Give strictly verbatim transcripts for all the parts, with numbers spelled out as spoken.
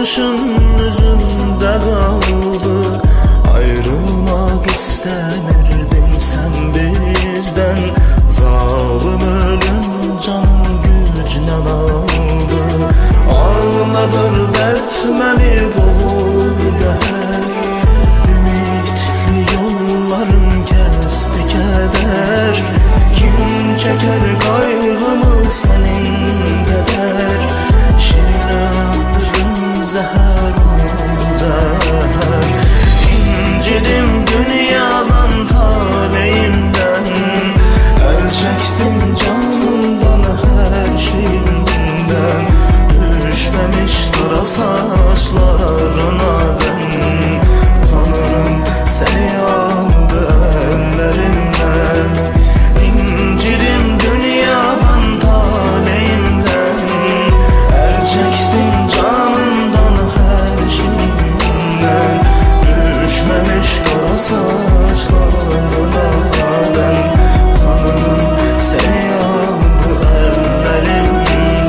bakışın üzümde kaldı. Ayrılmak istemirdim sen bizden. Zalim ölüm canın gücüne aldı. Ağladır dert beni boğur der. Ümitli yollarım kesti keder. Kim çeker kaygımı senin kadar. Şirin ömrüm zehir zehir. İncidim dünyadan taleyimden. El çektim canımdan her şeyimden. Düşmemiş kara saçlarına ben. Tanrım seni aldı ellerimden. İncidim dünyadan taleyimden. El çektim canımdan her şeyimden. Düşmemiş kara saçlarına ben. Tanrım seni aldı ellerimden.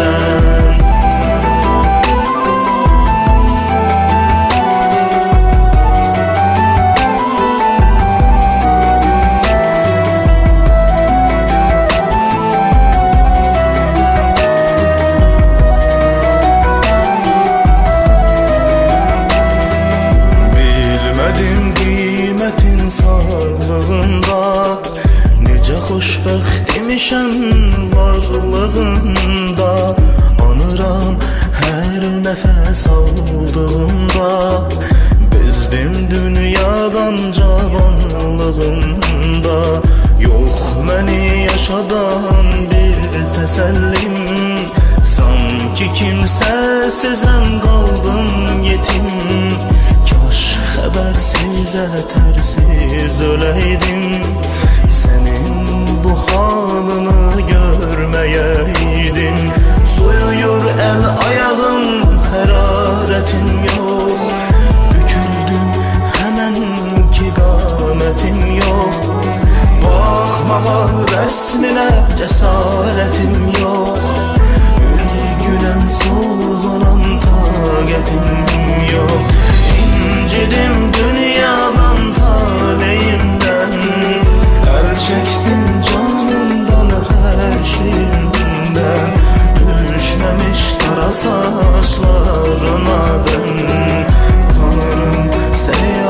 Bilmedim kıymetin sağlığında. Nece xoşbəxt imişəm varlığında. Anıram hər nəfəs aldığımda. Bezdim dünyadan cavanlığımda. Yox məni yaşadan bir təsəllim. Sanki kimsəsizəm qaldım yetim. Kaş xəbərsiz ətərsiz öləydim. Sənin bu halını görməyəydim. Soyuyur el ayağım, hərarətim yox. Büküldüm həmən ki qamətim yox. Baxmağa rəsminə cəsarətim yox. Ürgünəm solğunam taqətim yox. İncidim dünyadan taleyimden. El çektim canımdan her şeyimden. Düşmemiş kara saçlarına ben. Tanrım seni